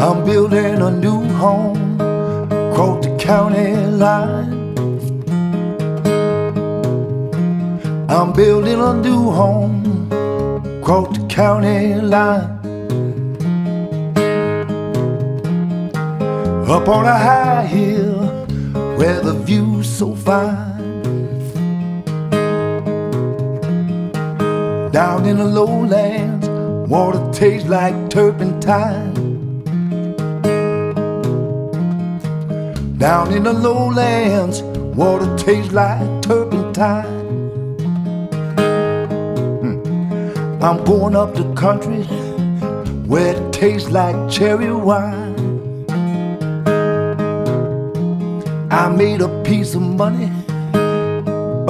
I'm building a new home across the county line. I'm building a new home across the county line. Up on a high hill where the view's so fine. Down in the lowlands, water tastes like turpentine. Down in the lowlands, water tastes like turpentine. I'm going up the country where it tastes like cherry wine. I made a piece of money